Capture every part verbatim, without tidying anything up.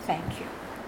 Thank you.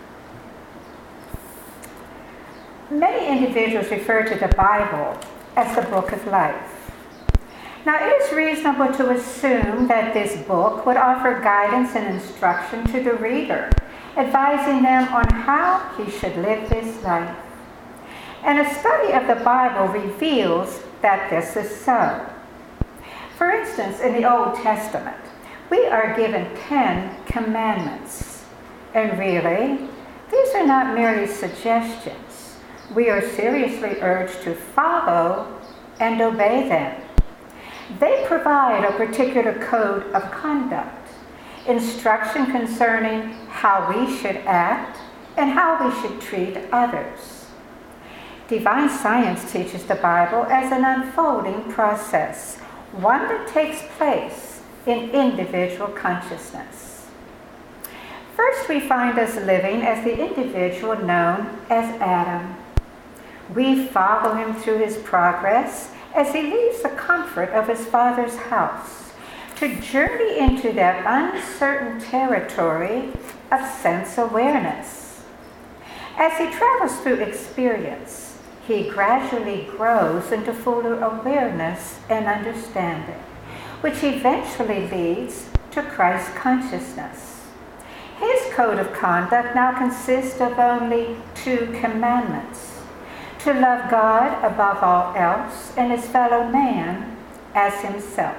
Many individuals refer to the Bible as the book of life. Now, it is reasonable to assume that this book would offer guidance and instruction to the reader, advising them on how he should live this life. And a study of the Bible reveals that this is so. For instance, in the Old Testament, we are given ten commandments. And really, these are not merely suggestions. We are seriously urged to follow and obey them. They provide a particular code of conduct, instruction concerning how we should act and how we should treat others. Divine science teaches the Bible as an unfolding process, one that takes place in individual consciousness. First, we find us living as the individual known as Adam. We follow him through his progress as he leaves the comfort of his father's house to journey into that uncertain territory of sense awareness. As he travels through experience, he gradually grows into fuller awareness and understanding, which eventually leads to Christ consciousness. His code of conduct now consists of only two commandments: to love God above all else and his fellow man as himself.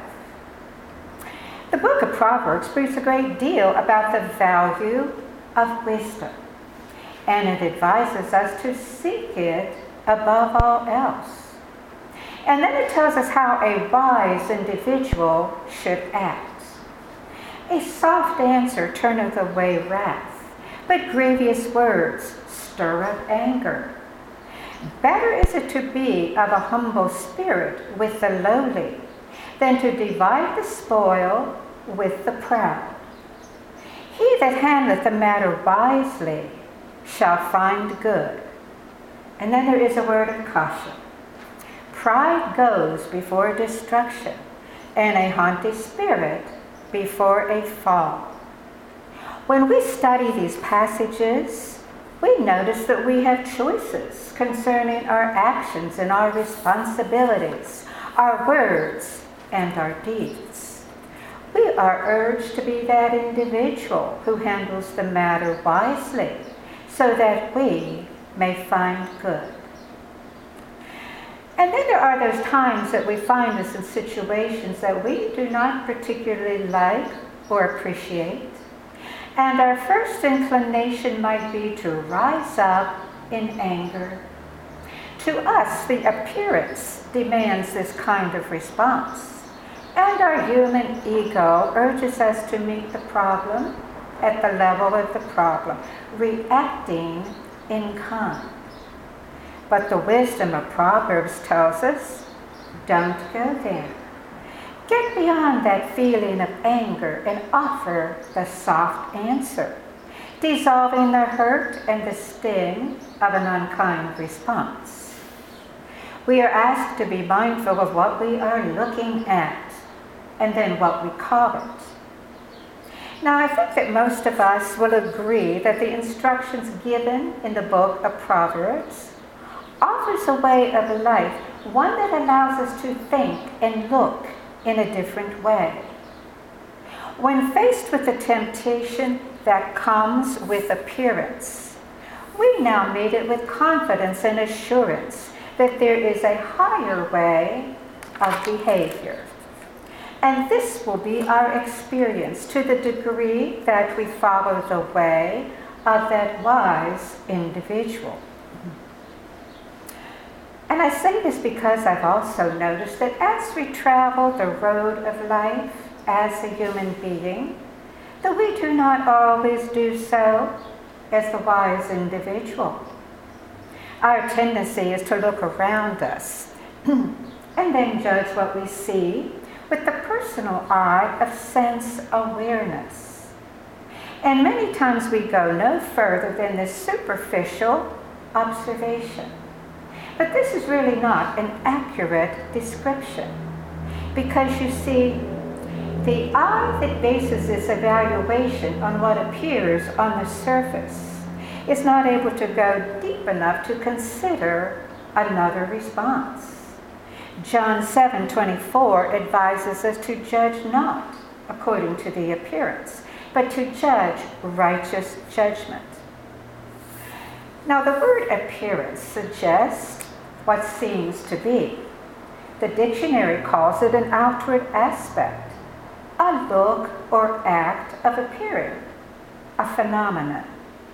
The book of Proverbs speaks a great deal about the value of wisdom, and it advises us to seek it above all else. And then it tells us how a wise individual should act. A soft answer turneth away wrath, but grievous words stir up anger. Better is it to be of a humble spirit with the lowly than to divide the spoil with the proud. He that handleth the matter wisely shall find good. And then there is a word of caution. Pride goes before destruction, and a haughty spirit before a fall. When we study these passages, we notice that we have choices concerning our actions and our responsibilities, our words and our deeds. We are urged to be that individual who handles the matter wisely so that we may find good. And then there are those times that we find us in situations that we do not particularly like or appreciate. And our first inclination might be to rise up in anger. To us, the appearance demands this kind of response, and our human ego urges us to meet the problem at the level of the problem, reacting in kind. But the wisdom of Proverbs tells us, don't go there. Get beyond that feeling of anger and offer the soft answer, dissolving the hurt and the sting of an unkind response. We are asked to be mindful of what we are looking at and then what we call it. Now, I think that most of us will agree that the instructions given in the book of Proverbs offers a way of life, one that allows us to think and look in a different way. When faced with the temptation that comes with appearance, we now meet it with confidence and assurance that there is a higher way of behavior. And this will be our experience to the degree that we follow the way of that wise individual. And I say this because I've also noticed that as we travel the road of life as a human being, that we do not always do so as the wise individual. Our tendency is to look around us and then judge what we see with the personal eye of sense awareness. And many times we go no further than this superficial observation. But this is really not an accurate description, because you see, The eye that bases its evaluation on what appears on the surface is not able to go deep enough to consider another response. John seven twenty-four advises us to judge not according to the appearance, but to judge righteous judgment. Now, the word appearance suggests what seems to be. The dictionary calls it an outward aspect, a look or act of appearing, a phenomenon.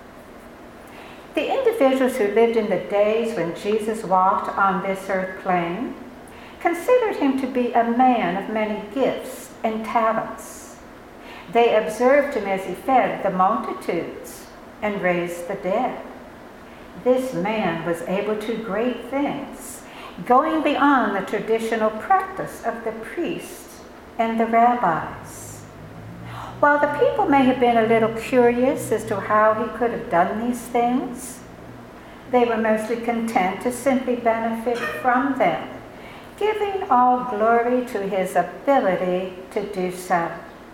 The individuals who lived in the days when Jesus walked on this earth plane considered him to be a man of many gifts and talents. They observed him as he fed the multitudes and raised the dead. This man was able to do great things, going beyond the traditional practice of the priests and the rabbis. While the people may have been a little curious as to how he could have done these things, they were mostly content to simply benefit from them, giving all glory to his ability to do so.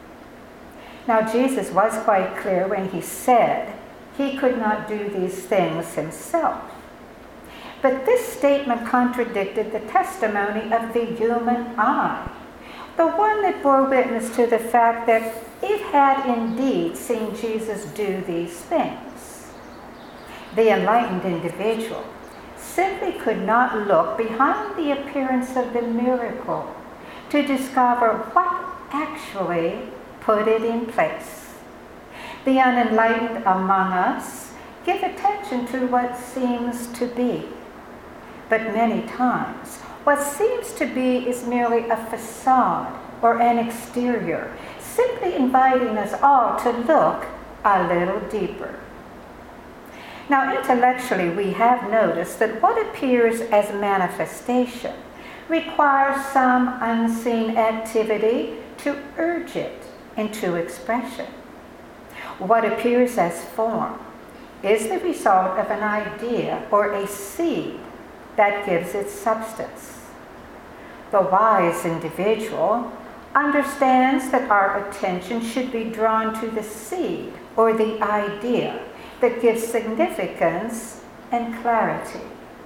Now, Jesus was quite clear when he said he could not do these things himself. But this statement contradicted the testimony of the human eye, the one that bore witness to the fact that it had indeed seen Jesus do these things. The enlightened individual simply could not look behind the appearance of the miracle to discover what actually put it in place. The unenlightened among us give attention to what seems to be. But many times, what seems to be is merely a facade or an exterior, simply inviting us all to look a little deeper. Now, intellectually, we have noticed that what appears as manifestation requires some unseen activity to urge it into expression. What appears as form is the result of an idea or a seed that gives it substance. The wise individual understands that our attention should be drawn to the seed or the idea that gives significance and clarity.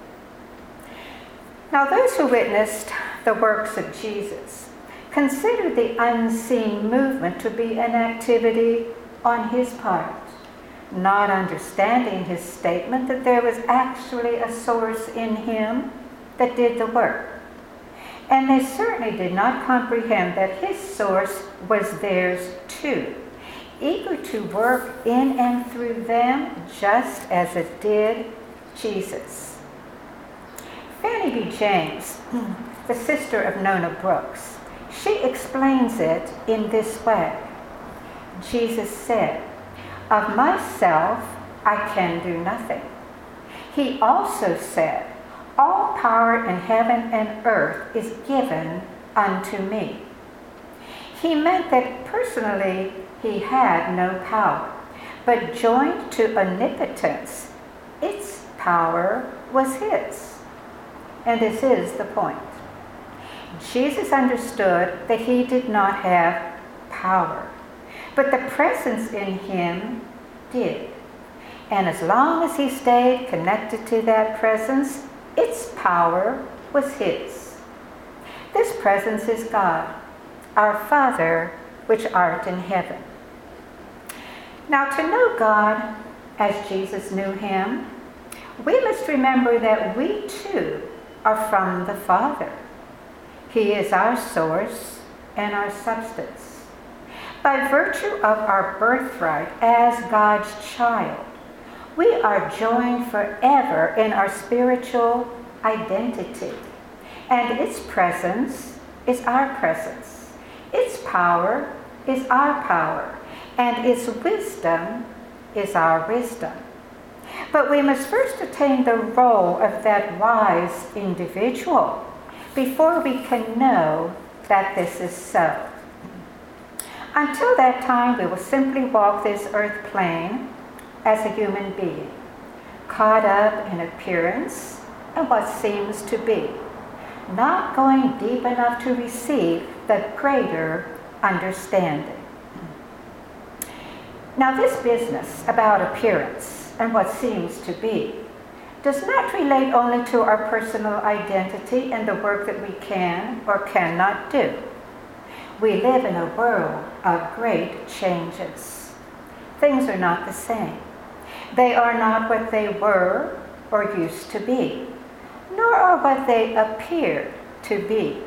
Now, those who witnessed the works of Jesus considered the unseen movement to be an activity on his part, not understanding his statement that there was actually a source in him that did the work. And they certainly did not comprehend that his source was theirs too, eager to work in and through them just as it did Jesus. Fanny B. James, the sister of Nona Brooks, she explains it in this way. Jesus said, "Of myself I can do nothing." He also said, "All power in heaven and earth is given unto me." He meant that personally he had no power, but joined to omnipotence, its power was his. And this is the point. Jesus understood that he did not have power, but the presence in him did. And as long as he stayed connected to that presence, its power was his. This presence is God, our Father, which art in heaven. Now, to know God as Jesus knew him, we must remember that we too are from the Father. He is our source and our substance. By virtue of our birthright as God's child, we are joined forever in our spiritual identity, and its presence is our presence. Its power is our power, and its wisdom is our wisdom. But we must first attain the role of that wise individual before we can know that this is so. Until that time, we will simply walk this earth plane as a human being, caught up in appearance and what seems to be, not going deep enough to receive the greater understanding. Now, this business about appearance and what seems to be does not relate only to our personal identity and the work that we can or cannot do. We live in a world of great changes. Things are not the same. They are not what they were or used to be, nor are what they appear to be.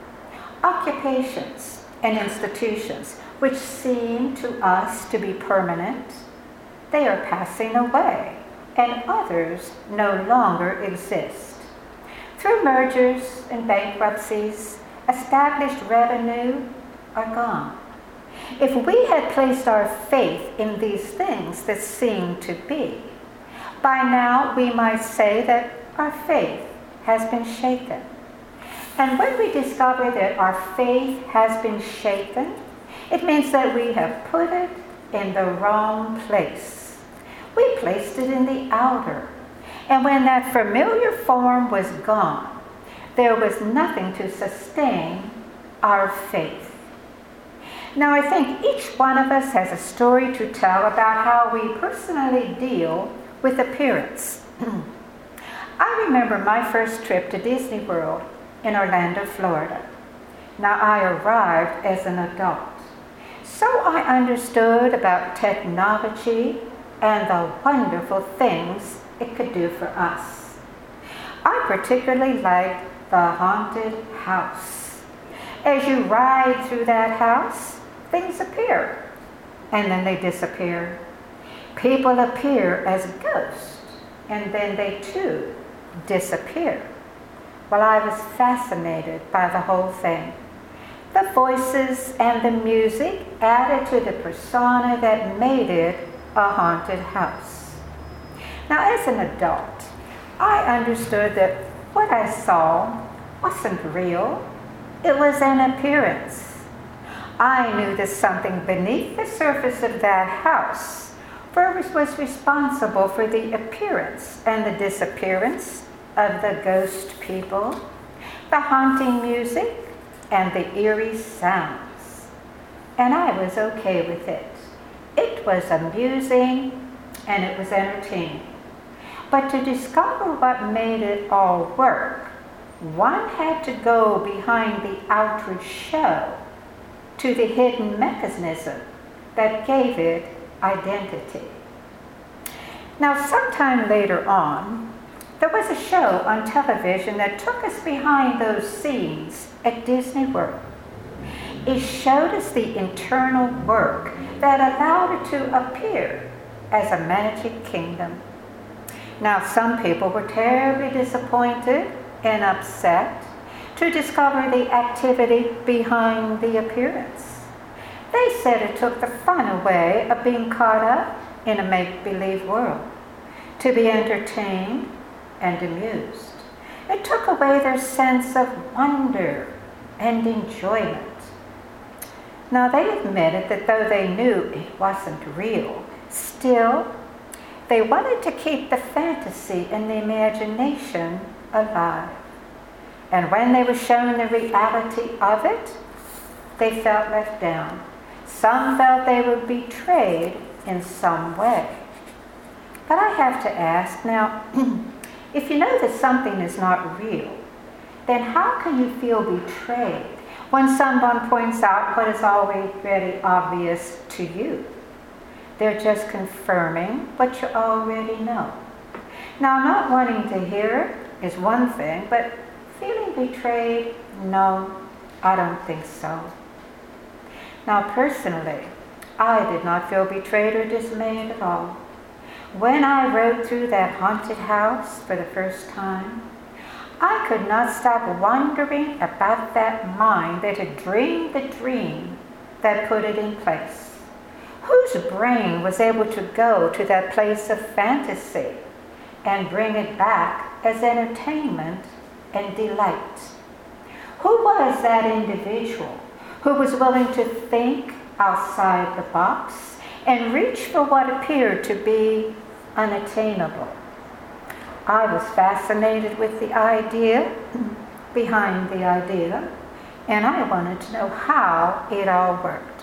Occupations and institutions which seem to us to be permanent, they are passing away, and others no longer exist. Through mergers and bankruptcies, established revenue are gone. If we had placed our faith in these things that seem to be, by now we might say that our faith has been shaken. And when we discover that our faith has been shaken, it means that we have put it in the wrong place. We placed it in the outer. And when that familiar form was gone, there was nothing to sustain our faith. Now, I think each one of us has a story to tell about how we personally deal with appearance. I remember my first trip to Disney World in Orlando, Florida. Now, I arrived as an adult, so I understood about technology and the wonderful things it could do for us. I particularly liked the haunted house. As you ride through that house, things appear, and then they disappear. People appear as ghosts, and then they too disappear. Well, I was fascinated by the whole thing. The voices and the music added to the persona that made it a haunted house. Now, as an adult, I understood that what I saw wasn't real. It was an appearance. I knew that something beneath the surface of that house was responsible for the appearance and the disappearance of the ghost people, the haunting music, and the eerie sounds. And I was okay with it. It was amusing and it was entertaining. But to discover what made it all work, one had to go behind the outward show to the hidden mechanism that gave it identity. Now, sometime later on, there was a show on television that took us behind those scenes at Disney World. It showed us the internal work that allowed it to appear as a magic kingdom. Now, some people were terribly disappointed and upset to discover the activity behind the appearance. They said it took the fun away of being caught up in a make-believe world, to be entertained and amused. It took away their sense of wonder and enjoyment. Now, they admitted that though they knew it wasn't real, still, they wanted to keep the fantasy and the imagination alive. And when they were shown the reality of it, they felt left down. Some felt they were betrayed in some way. But I have to ask, now, if you know that something is not real, then how can you feel betrayed when someone points out what is already obvious to you? They're just confirming what you already know. Now, not wanting to hear it is one thing, but feeling betrayed, no, I don't think so. Now, personally, I did not feel betrayed or dismayed at all. When I rode through that haunted house for the first time, I could not stop wondering about that mind that had dreamed the dream that put it in place. Whose brain was able to go to that place of fantasy and bring it back as entertainment and delight? Who was that individual who was willing to think outside the box and reach for what appeared to be unattainable? I was fascinated with the idea behind the idea, and I wanted to know how it all worked.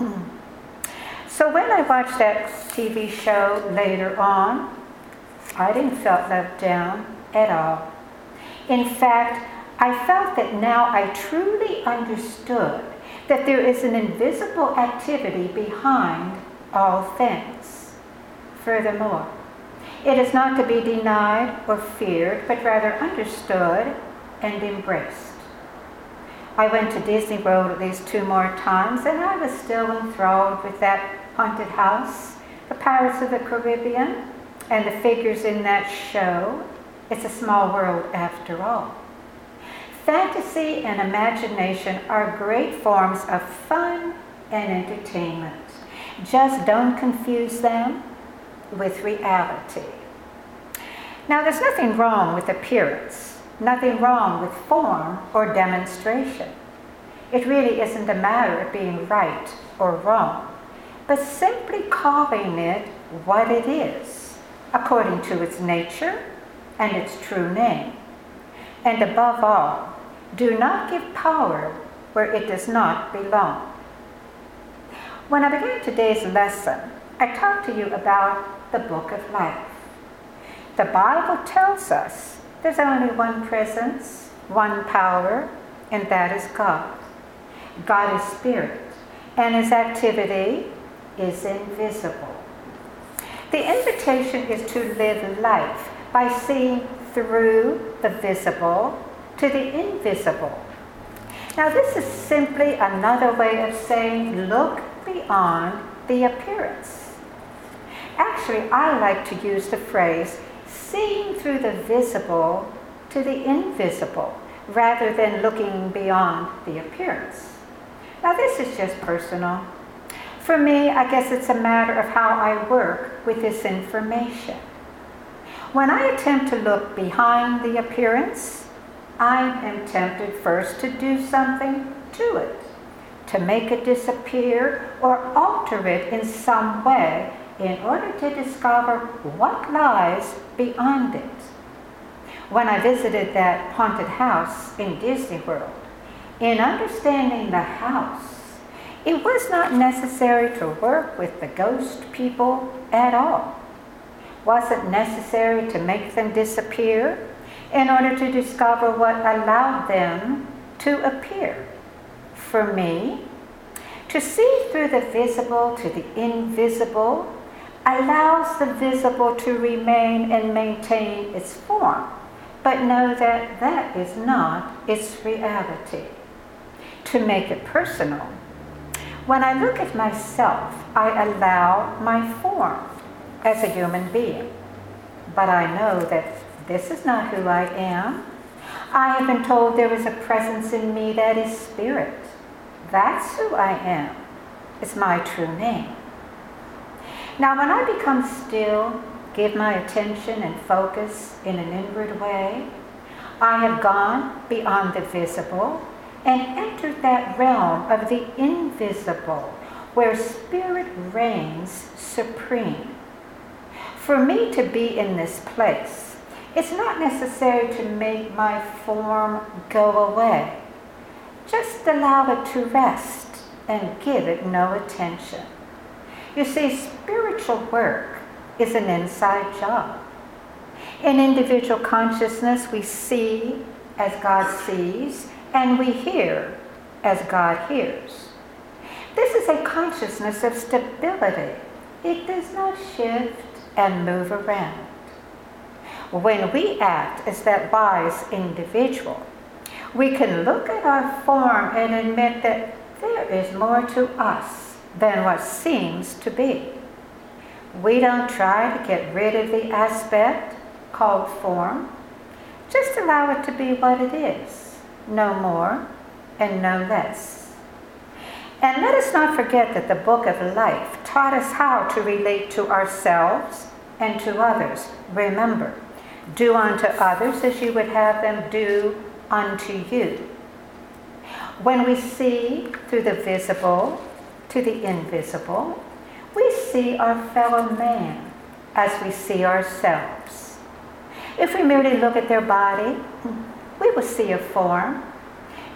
So when I watched that T V show later on, I didn't feel left down at all. In fact, I felt that now I truly understood that there is an invisible activity behind all things. Furthermore, it is not to be denied or feared, but rather understood and embraced. I went to Disney World at least two more times, and I was still enthralled with that haunted house, the Pirates of the Caribbean, and the figures in that show. It's a small world after all. Fantasy and imagination are great forms of fun and entertainment. Just don't confuse them with reality. Now, there's nothing wrong with appearance, nothing wrong with form or demonstration. It really isn't a matter of being right or wrong, but simply calling it what it is, according to its nature and its true name. And above all, do not give power where it does not belong. When I began today's lesson, I talked to you about the Book of Life. The Bible tells us there's only one presence, one power, and that is God. God is spirit, and his activity is invisible. The invitation is to live life by seeing through the visible to the invisible. Now, this is simply another way of saying look beyond the appearance. Actually, I like to use the phrase seeing through the visible to the invisible rather than looking beyond the appearance. Now, this is just personal. For me, I guess it's a matter of how I work with this information. When I attempt to look behind the appearance, I am tempted first to do something to it, to make it disappear or alter it in some way in order to discover what lies beyond it. When I visited that haunted house in Disney World, in understanding the house, it was not necessary to work with the ghost people at all. Wasn't necessary to make them disappear in order to discover what allowed them to appear. For me, to see through the visible to the invisible allows the visible to remain and maintain its form, but know that that is not its reality. To make it personal, when I look at myself, I allow my form as a human being, but I know that this is not who I am. I have been told there is a presence in me that is spirit. That's who I am. It's my true name. Now, when I become still, give my attention and focus in an inward way, I have gone beyond the visible and entered that realm of the invisible, where spirit reigns supreme. For me to be in this place, it's not necessary to make my form go away. Just allow it to rest and give it no attention. You see, spiritual work is an inside job. In individual consciousness, we see as God sees, and we hear as God hears. This is a consciousness of stability. It does not shift and move around. When we act as that wise individual, we can look at our form and admit that there is more to us than what seems to be. We don't try to get rid of the aspect called form. Just allow it to be what it is, no more and no less. And let us not forget that the Book of Life taught us how to relate to ourselves and to others. Remember, do unto others as you would have them do unto you. When we see through the visible to the invisible, we see our fellow man as we see ourselves. If we merely look at their body, we will see a form.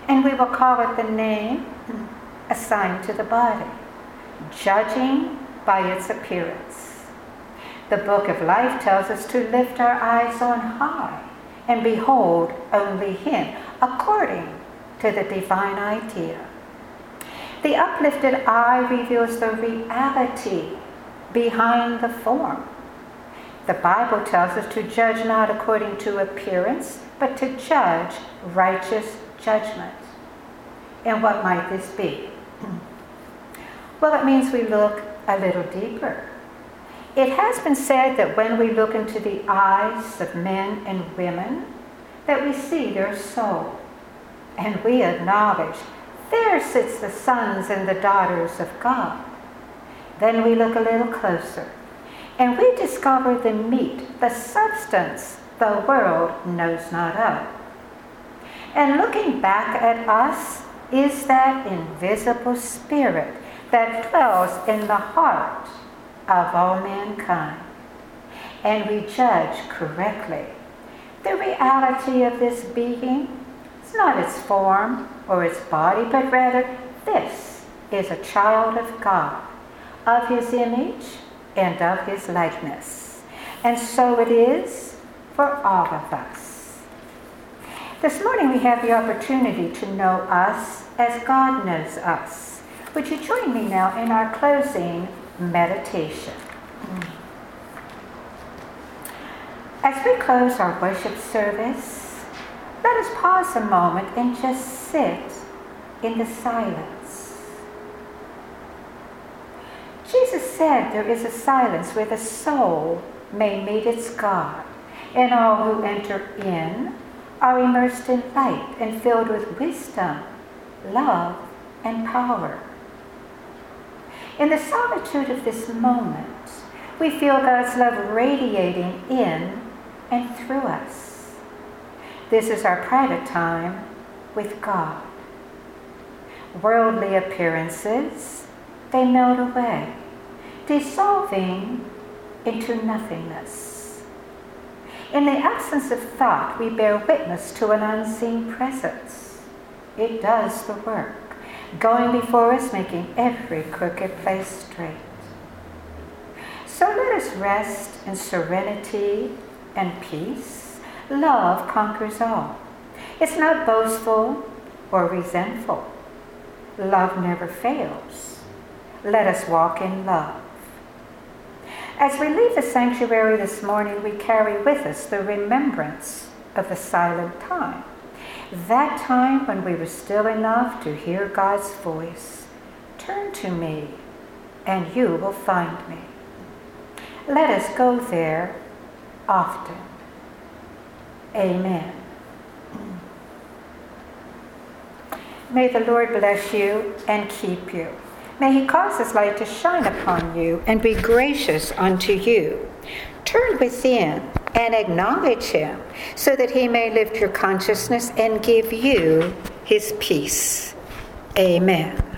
and we will call it the name assigned to the body, judging by its appearance. The book of life tells us to lift our eyes on high and behold only him, according to the divine idea. The uplifted eye reveals the reality behind the form. The Bible tells us to judge not according to appearance, but to judge righteous judgment. And what might this be? Well, it means we look a little deeper. It has been said that when we look into the eyes of men and women, that we see their soul. And we acknowledge, there sits the sons and the daughters of God. Then we look a little closer, and we discover the meat, the substance the world knows not of. And looking back at us is that invisible spirit that dwells in the heart of all mankind. And we judge correctly. The reality of this being is not its form or its body, but rather this is a child of God, of his image and of his likeness. And so it is for all of us. This morning we have the opportunity to know us as God knows us. Would you join me now in our closing meditation? As we close our worship service, let us pause a moment and just sit in the silence. Jesus said there is a silence where the soul may meet its God, and all who enter in are immersed in light and filled with wisdom, love, and power. In the solitude of this moment, we feel God's love radiating in and through us. This is our private time with God. Worldly appearances, they melt away, dissolving into nothingness. In the absence of thought, we bear witness to an unseen presence. It does the work, going before us, making every crooked place straight. So let us rest in serenity and peace. Love conquers all. It's not boastful or resentful. Love never fails. Let us walk in love. As we leave the sanctuary this morning, we carry with us the remembrance of the silent time. That time when we were still enough to hear God's voice. Turn to me, and you will find me. Let us go there often. Amen. May the Lord bless you and keep you. May he cause his light to shine upon you and be gracious unto you. Turn within and acknowledge him so that he may lift your consciousness and give you his peace. Amen.